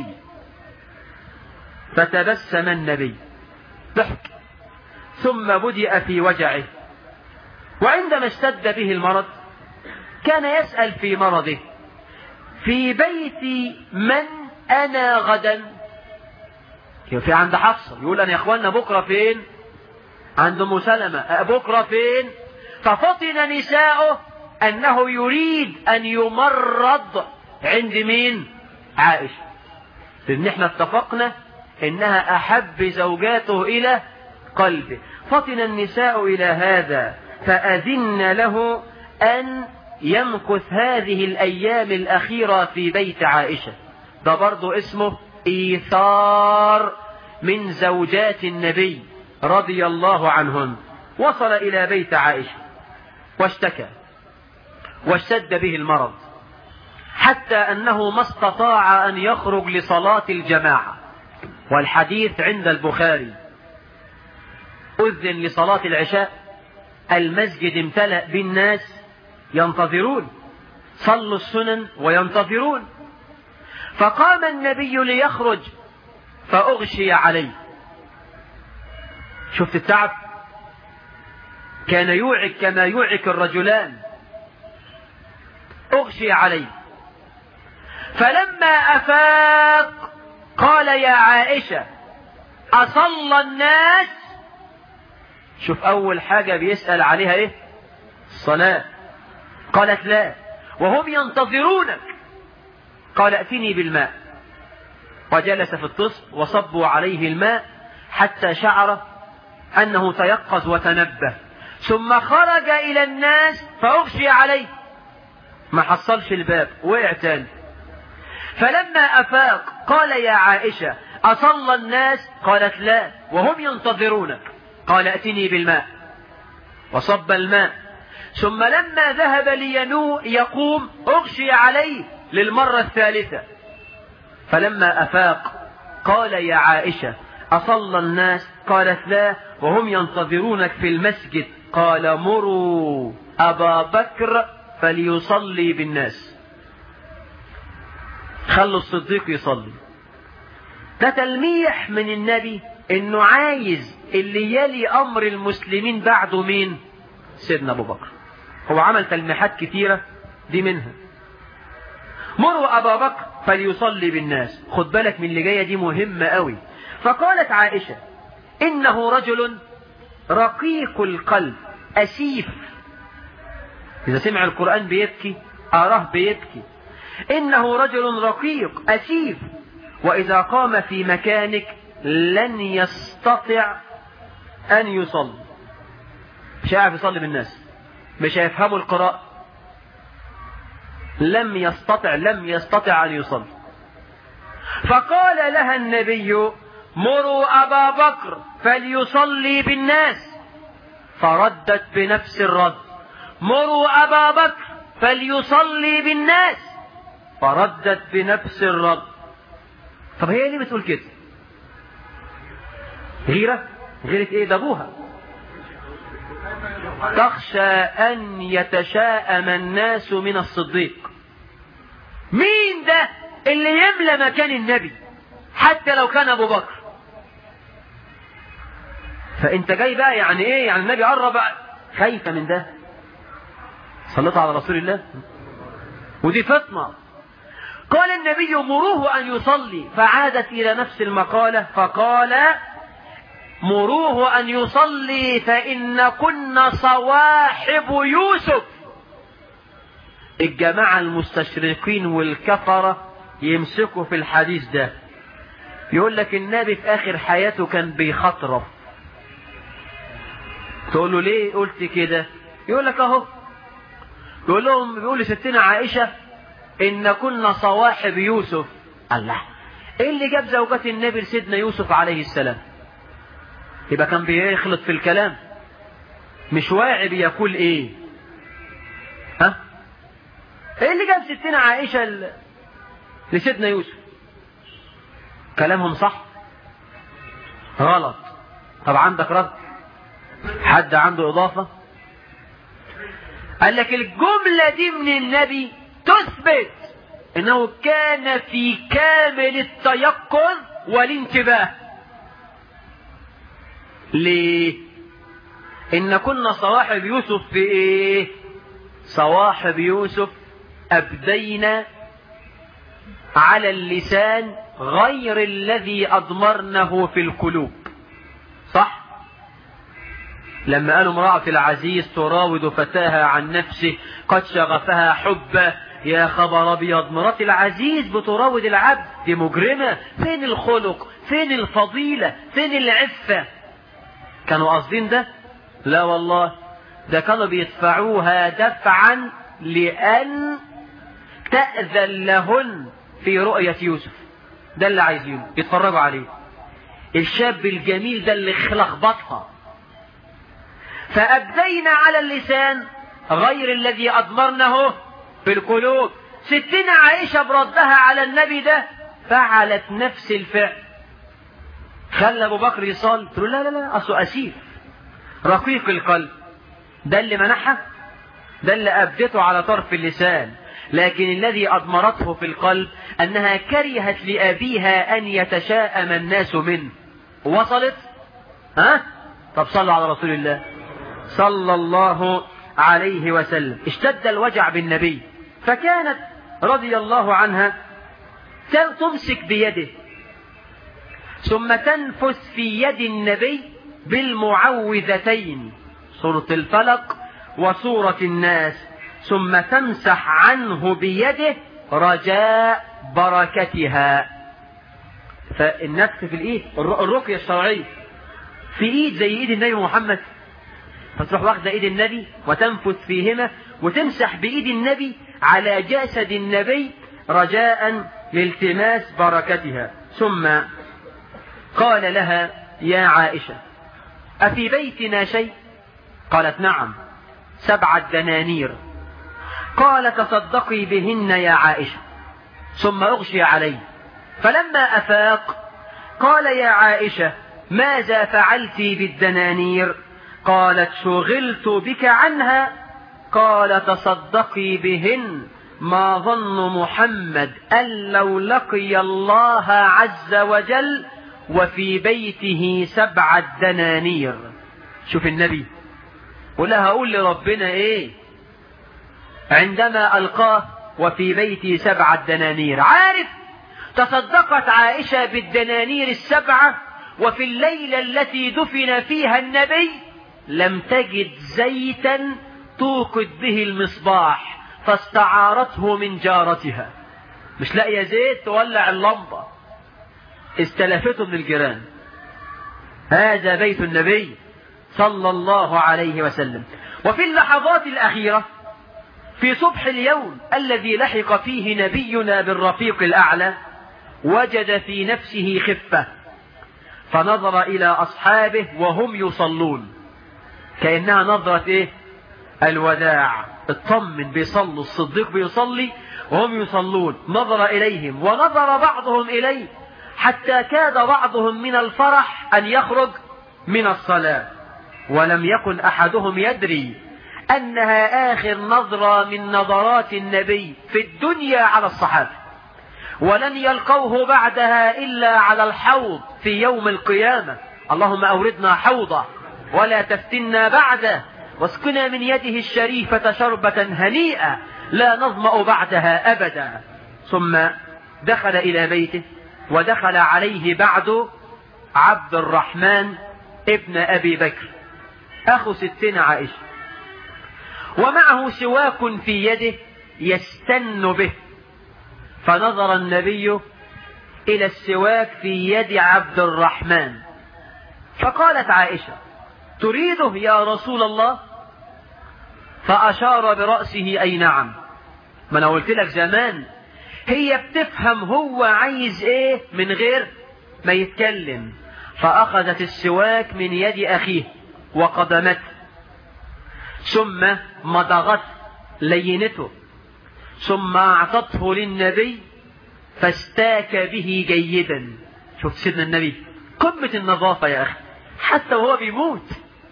A: فتبسم النبي ضحك، ثم بدأ في وجعه. وعندما اشتد به المرض كان يسأل في مرضه: في بيتي من أنا غدا؟ في عند حفصة، يقول أنا يا أخوانا بكرة فين؟ عند أم سلمة. بكرة فين؟ ففطن نساؤه أنه يريد أن يمرض عند مين؟ عائشة، لأن احنا اتفقنا إنها أحب زوجاته إلى قلبه. فطن النساء إلى هذا فأذن له أن يمكث هذه الأيام الأخيرة في بيت عائشة. ده برضو اسمه إيثار من زوجات النبي رضي الله عنهن. وصل إلى بيت عائشة واشتكى واشتد به المرض، حتى أنه ما استطاع أن يخرج لصلاة الجماعة. والحديث عند البخاري. أذن لصلاة العشاء، المسجد امتلأ بالناس ينتظرون، صلوا السنن وينتظرون. فقام النبي ليخرج فأغشي عليه. شفت التعب؟ كان يوعك كما يوعك الرجلان. أغشي عليه، فلما أفاق قال يا عائشة أصلى الناس؟ شوف أول حاجة بيسأل عليها إيه؟ الصلاة. قالت لا وهم ينتظرونك. قال ائتني بالماء. وجلس في الطست وصبوا عليه الماء حتى شعر أنه تيقظ وتنبه، ثم خرج إلى الناس فأغشي عليه، ما حصلش الباب، وقع تاني. فلما أفاق قال يا عائشة أصلى الناس؟ قالت لا وهم ينتظرونك. قال ائتني بالماء، وصب الماء. ثم لما ذهب لينو يقوم أغشي عليه للمرة الثالثة. فلما أفاق قال يا عائشة أصلى الناس؟ قالت لا وهم ينتظرونك في المسجد. قال مروا أبا بكر فليصلي بالناس. خلوا الصديق يصلي. ده تلميح من النبي انه عايز اللي يلي امر المسلمين بعده مين؟ سيدنا ابو بكر. هو عمل تلميحات كثيرة، دي منها مروا ابا بكر فليصلي بالناس. خد بالك من اللي جاية دي مهمة قوي. فقالت عائشة انه رجل رقيق القلب اسيف. اذا سمع القرآن بيبكي اراه بيبكي. انه رجل رقيق اسيف، واذا قام في مكانك لن يستطع ان يصلي. مش هيعرف يصلي بالناس، مش هيفهموا القراءة. لم يستطع لم يستطع ان يصلي. فقال لها النبي مروا ابا بكر فليصلي بالناس. فردت بنفس الرد مروا ابا بكر فليصلي بالناس. فردت بنفس الرد. طب هي ليه بتقول كده؟ غيرة؟ غيرة ايه؟ ده ابوها. تخشى ان يتشاءم الناس من الصديق. مين ده اللي يملى مكان النبي حتى لو كان ابو بكر؟ فانت جاي بقى يعني ايه؟ يعني النبي قرب بقى، خايفة من ده. صليت على رسول الله. ودي فطنة. قال النبي مروه أن يصلي. فعادت إلى نفس المقالة فقال مروه أن يصلي فإن كن صواحب يوسف. الجماعة المستشرقين والكفرة يمسكوا في الحديث ده، يقول لك النبي في آخر حياته كان بيخطرف. تقول له ليه قلت كده؟ يقول لك اهو. يقول لهم بيقول لستنا عائشة إن كنا صواحب يوسف. الله، إيه اللي جاب زوجات النبي لسيدنا يوسف عليه السلام؟ يبقى كان بيخلط في الكلام، مش واعي بيقول إيه. ها؟ إيه اللي جاب ستنا عائشة لسيدنا يوسف؟ كلامهم صح؟ غلط. طب عندك رد؟ حد عنده إضافة؟ قال لك الجملة دي من النبي تثبت انه كان في كامل التيقظ والانتباه. ليه؟ ان كنا صواحب يوسف في ايه؟ صواحب يوسف ابدينا على اللسان غير الذي اضمرنه في القلوب. صح؟ لما قالوا امرأة العزيز تراود فتاها عن نفسه قد شغفها حبه، يا خبر ابيض، مرات العزيز بتراود العبد، دي مجرمة. فين الخلق؟ فين الفضيلة؟ فين العفة؟ كانوا قاصدين ده؟ لا والله، ده كانوا بيدفعوها دفعا لأن تأذن لهن في رؤية يوسف. ده اللي عايزينه يتفرجوا عليه، الشاب الجميل ده اللي خلخبطها. فأبدينا على اللسان غير الذي أضمرنه في القلوب. ستنا عائشة بردها على النبي ده فعلت نفس الفعل. خلى أبو بكر يصلي، تقول لا لا لا أصله أسير رقيق القلب، ده اللي منحها، ده اللي أبدته على طرف اللسان. لكن الذي أضمرته في القلب أنها كرهت لأبيها أن يتشاءم الناس منه. وصلت؟ ها؟ طب صلوا على رسول الله صلى الله عليه وسلم. اشتد الوجع بالنبي، فكانت رضي الله عنها تمسك بيده ثم تنفث في يد النبي بالمعوذتين، سورة الفلق وسورة الناس، ثم تمسح عنه بيده رجاء بركتها. فالنفث في الايد الرقية الشرعية في ايد زي ايد النبي محمد، فتروح واخدة ايد النبي وتنفث فيهما وتمسح بايد النبي على جسد النبي رجاء لالتماس بركتها. ثم قال لها يا عائشة أفي بيتنا شيء؟ قالت نعم، سبعة دنانير. قال تصدقي بهن يا عائشة. ثم أغشي عليه، فلما أفاق قال يا عائشة ماذا فعلت بالدنانير؟ قالت شغلت بك عنها. قال تصدقي بهن، ما ظن محمد أن لو لقي الله عز وجل وفي بيته سبعة دنانير. شوف النبي ولا هقول لربنا ايه عندما ألقاه وفي بيتي سبعة دنانير. عارف تصدقت عائشة بالدنانير السبعة وفي الليلة التي دفن فيها النبي لم تجد زيتا توقد به المصباح فاستعارته من جارتها. مش لاقيه زيت تولع اللمبة، استلفته من الجيران. هذا بيت النبي صلى الله عليه وسلم. وفي اللحظات الأخيرة في صبح اليوم الذي لحق فيه نبينا بالرفيق الأعلى وجد في نفسه خفة، فنظر إلى أصحابه وهم يصلون، كأنها نظرة إيه؟ الوداع. اطمن، بيصلوا، الصديق بيصلي وهم يصلون. نظر إليهم ونظر بعضهم إليه حتى كاد بعضهم من الفرح أن يخرج من الصلاة، ولم يكن أحدهم يدري أنها آخر نظرة من نظرات النبي في الدنيا على الصحابة، ولن يلقوه بعدها إلا على الحوض في يوم القيامة. اللهم أوردنا حوضه ولا تفتنا بعده، واسقنا من يده الشريفة شربة هنيئة لا نظمأ بعدها أبدا. ثم دخل إلى بيته، ودخل عليه بعد عبد الرحمن ابن أبي بكر أخو ستنا عائشة، ومعه سواك في يده يستن به. فنظر النبي إلى السواك في يد عبد الرحمن، فقالت عائشة تريده يا رسول الله؟ فأشار برأسه أي نعم. ما أنا قلت لك زمان هي بتفهم هو عايز ايه من غير ما يتكلم. فأخذت السواك من يد أخيه وقدمته، ثم مضغته لينته، ثم أعطته للنبي فاستاك به جيدا. شوف سيدنا النبي قمة النظافة يا أخي، حتى وهو بيموت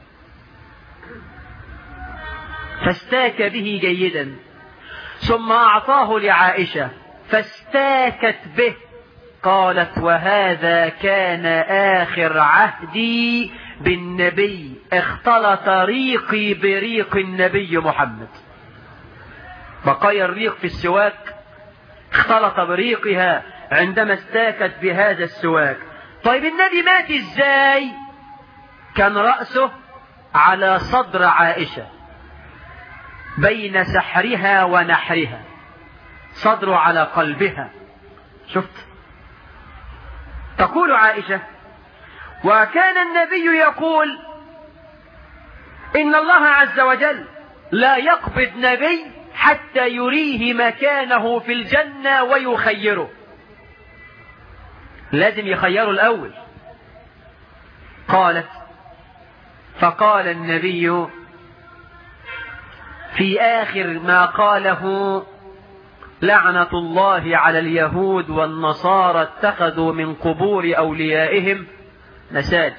A: فاستاك به جيدا، ثم أعطاه لعائشة فاستاكت به. قالت وهذا كان آخر عهدي بالنبي، اختلط ريقي بريق النبي محمد. بقايا الريق في السواك اختلط بريقها عندما استاكت بهذا السواك. طيب النبي مات ازاي؟ كان رأسه على صدر عائشة بين سحرها ونحرها، صدره على قلبها. شفت؟ تقول عائشة وكان النبي يقول إن الله عز وجل لا يقبض نبي حتى يريه مكانه في الجنة ويخيره. لازم يخيره الأول. قالت فقال النبي في آخر ما قاله لعنة الله على اليهود والنصارى اتخذوا من قبور أوليائهم مساجد،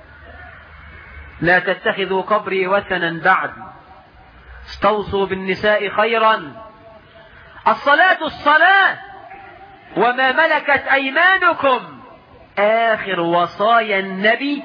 A: لا تتخذوا قبري وثنا بعد، استوصوا بالنساء خيرا، الصلاة الصلاة وما ملكت أيمانكم. آخر وصايا النبي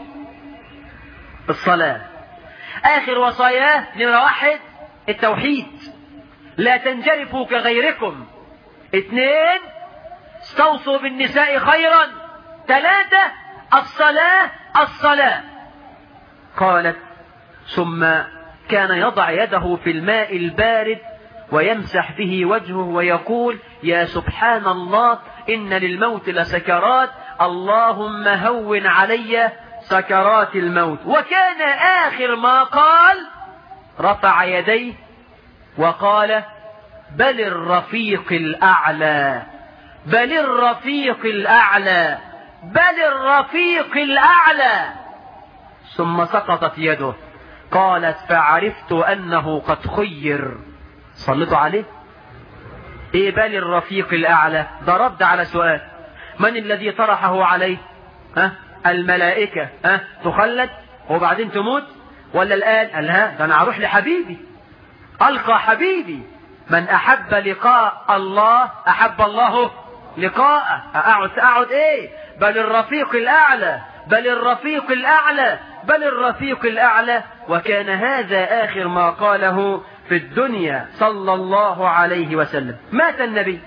A: الصلاة. آخر وصاياه نمرة واحد التوحيد، لا تنجرفوا كغيركم. اثنين استوصوا بالنساء خيرا. ثلاثة الصلاة الصلاة. قالت ثم كان يضع يده في الماء البارد ويمسح به وجهه ويقول يا سبحان الله إن للموت لسكرات، اللهم هون علي سكرات الموت. وكان آخر ما قال رفع يديه وقال بل الرفيق الأعلى، بل الرفيق الأعلى، بل الرفيق الأعلى. ثم سقطت يده. قالت فعرفت أنه قد خير. صلتوا عليه. ايه بل الرفيق الأعلى؟ ده رد على سؤال من الذي طرحه عليه؟ ها؟ الملائكة. ها؟ تخلد وبعدين تموت؟ ولا الآن قال ها ده أنا أروح لحبيبي، ألقى حبيبي. من أحب لقاء الله أحب الله لقاءه. أقعد أقعد إيه؟ بل الرفيق الأعلى، بل الرفيق الأعلى، بل الرفيق الأعلى. وكان هذا آخر ما قاله في الدنيا صلى الله عليه وسلم. مات النبي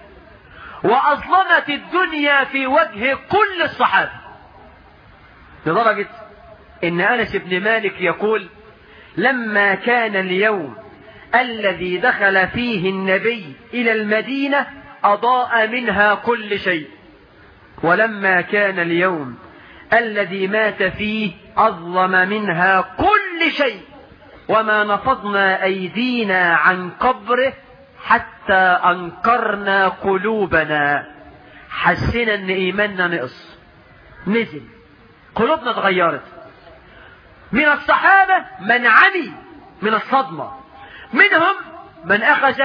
A: وأظلمت الدنيا في وجه كل الصحابة، لدرجة إن أنس بن مالك يقول لما كان اليوم الذي دخل فيه النبي إلى المدينة أضاء منها كل شيء، ولما كان اليوم الذي مات فيه أظلم منها كل شيء، وما نفضنا أيدينا عن قبره حتى أنكرنا قلوبنا. حسنا أن إيماننا نقص، نزل، قلوبنا اتغيرت. من الصحابة من عمي من الصدمة، منهم من أخذ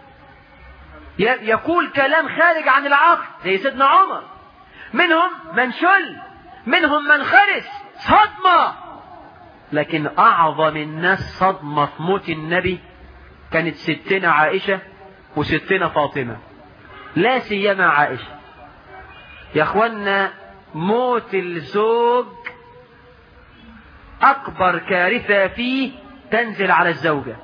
A: يقول كلام خارج عن العقل زي سيدنا عمر، منهم من شل، منهم من خرس. صدمة. لكن أعظم الناس صدمة في موت النبي كانت ستنا عائشة وستنا فاطمة، لا سيما عائشة. يا أخوانا موت الزوج أكبر كارثة فيه تنزل على الزوجة.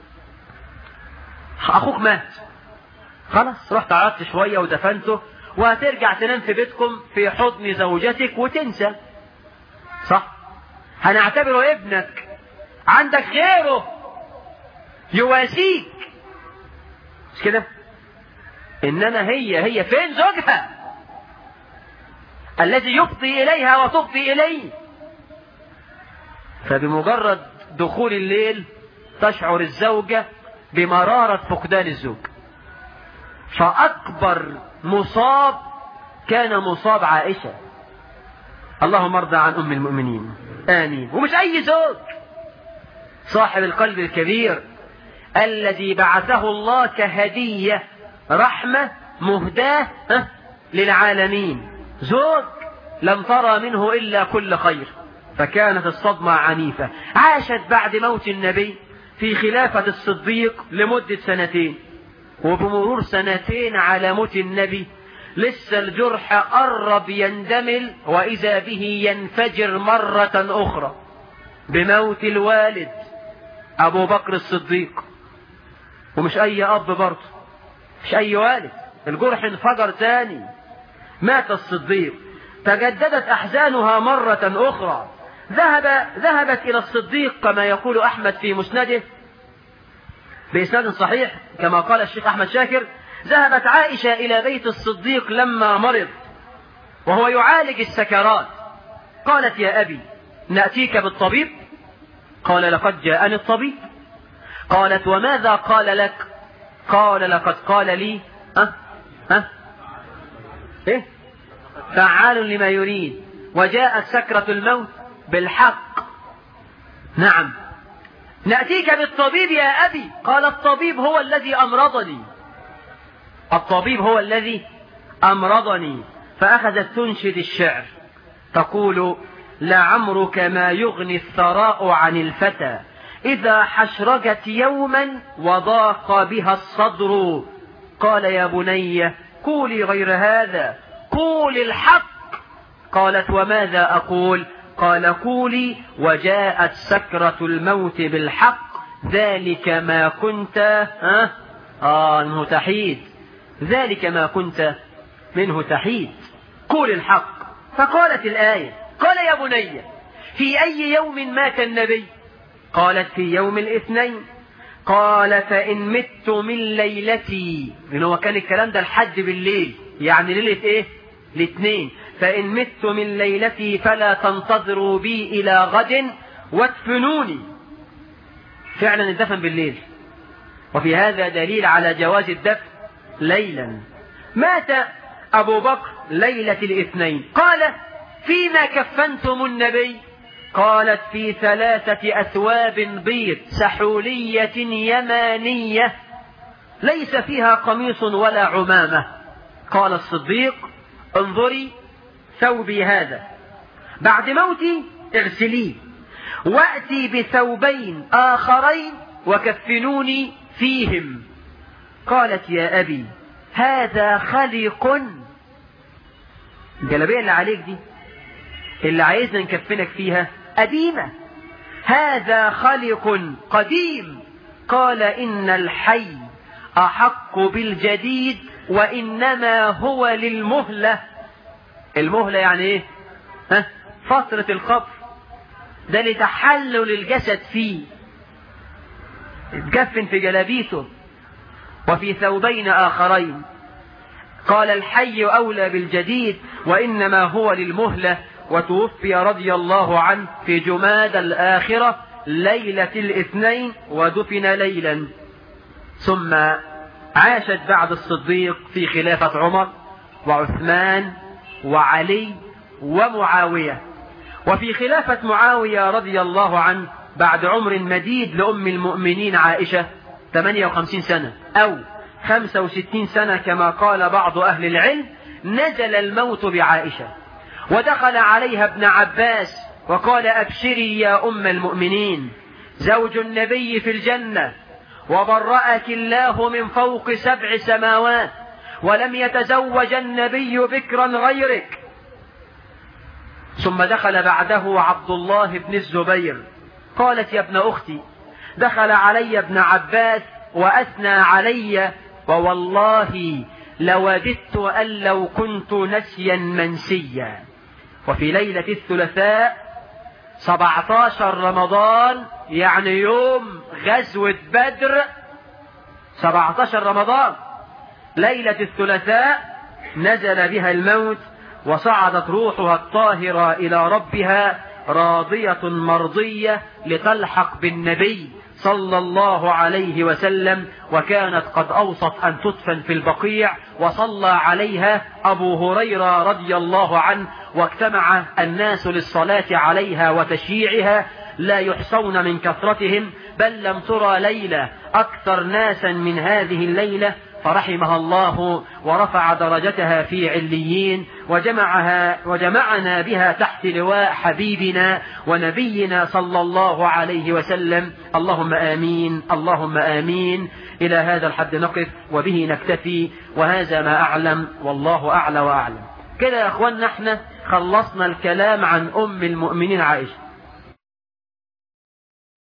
A: أخوك مات خلاص، رحت عرضت شوية ودفنته وهترجع تنام في بيتكم في حضن زوجتك وتنسى، صح؟ هنعتبره ابنك، عندك غيره يواسيك، مش كده؟ إنما هي هي فين زوجها الذي يفضي إليها وتفضي إليه؟ فبمجرد دخول الليل تشعر الزوجة بمرارة فقدان الزوج. فأكبر مصاب كان مصاب عائشة، اللهم ارضى عن أم المؤمنين آمين. ومش أي زوج، صاحب القلب الكبير الذي بعثه الله كهدية رحمة مهداة للعالمين، زوج لم ترى منه إلا كل خير، فكانت الصدمة عنيفة. عاشت بعد موت النبي في خلافة الصديق لمدة سنتين، وبمرور سنتين على موت النبي لسه الجرح قرب يندمل، وإذا به ينفجر مرة أخرى بموت الوالد أبو بكر الصديق. ومش أي أب برضه، مش أي والد، الجرح انفجر تاني، مات الصديق. تجددت أحزانها مرة أخرى، ذهب ذهبت إلى الصديق كما يقول أحمد في مسنده بإسناد صحيح كما قال الشيخ أحمد شاكر: ذهبت عائشة إلى بيت الصديق لما مرض وهو يعالج السكرات، قالت: يا أبي نأتيك بالطبيب؟ قال: لقد جاءني الطبيب. قالت: وماذا قال لك؟ قال: لقد قال لي أه أه إيه؟ فعال لما يريد، وجاءت سكرة الموت بالحق. نعم، نأتيك بالطبيب يا أبي. قال: الطبيب هو الذي أمرضني، الطبيب هو الذي أمرضني. فأخذت تنشد الشعر تقول: لعمرك ما يغني الثراء عن الفتى إذا حشرجت يوما وضاق بها الصدر. قال: يا بني قولي غير هذا، قولي الحق. قالت: وماذا أقول؟ قال: قولي: وجاءت سكرة الموت بالحق، ذلك ما كنت آه, آه منه تحيد، ذلك ما كنت منه تحيد، قول الحق. فقالت الآية: قال: يا بني في أي يوم مات النبي؟ قالت: في يوم الاثنين. قال: فإن مت من ليلتي، لأنه هو كان الكلام ده الحد بالليل، يعني ليلة إيه؟ الاثنين. فإن مت من ليلتي فلا تنتظروا بي إلى غد وادفنوني. فعلا الدفن بالليل، وفي هذا دليل على جواز الدفن ليلا. مات أبو بكر ليلة الاثنين. قال: فيما كفنتم النبي؟ قالت: في ثلاثة أثواب بيض سحولية يمانية ليس فيها قميص ولا عمامة. قال الصديق: انظري ثوبي هذا، بعد موتي اغسليه، وأتي بثوبين آخرين وكفنوني فيهم. قالت: يا أبي هذا خلق، الجلابية اللي عليك دي اللي عايزنا نكفنك فيها قديمة، هذا خلق قديم. قال: إن الحي أحق بالجديد، وإنما هو للمهلة. المهلة يعني إيه؟ ها؟ فترة القبر، ده لتحلل الجسد فيه، اتكفن في جلابيته وفي ثوبين آخرين. قال: الحي أولى بالجديد، وإنما هو للمهلة. وتوفي رضي الله عنه في جماد الآخرة ليلة الاثنين، ودفن ليلا. ثم عاشت بعد الصديق في خلافة عمر وعثمان وعلي ومعاوية. وفي خلافة معاوية رضي الله عنه بعد عمر مديد لأم المؤمنين عائشة ثمانية وخمسين سنة أو خمسة وستين سنة كما قال بعض أهل العلم، نزل الموت بعائشة، ودخل عليها ابن عباس وقال: أبشري يا أم المؤمنين، زوج النبي في الجنة، وبرأك الله من فوق سبع سماوات، ولم يتزوج النبي بكرا غيرك. ثم دخل بعده عبد الله بن الزبير. قالت: يا ابن أختي، دخل علي ابن عباس وأثنى علي، ووالله لوددت أن لو كنت نسيا منسيا. وفي ليلة الثلاثاء سبعة عشر رمضان، يعني يوم غزوة بدر، سبعة عشر رمضان ليلة الثلاثاء، نزل بها الموت، وصعدت روحها الطاهرة إلى ربها راضية مرضية لتلحق بالنبي صلى الله عليه وسلم، وكانت قد أوصت أن تدفن في البقيع، وصلى عليها أبو هريرة رضي الله عنه، واجتمع الناس للصلاة عليها وتشييعها لا يحصون من كثرتهم، بل لم ترى ليلة أكثر ناسا من هذه الليلة، فرحمها الله ورفع درجتها في عليين، وجمعها وجمعنا بها تحت لواء حبيبنا ونبينا صلى الله عليه وسلم. اللهم آمين، اللهم آمين. إلى هذا الحد نقف وبه نكتفي، وهذا ما أعلم والله أعلى وأعلم. كده يا أخوانا احنا خلصنا الكلام عن أم المؤمنين عائشة.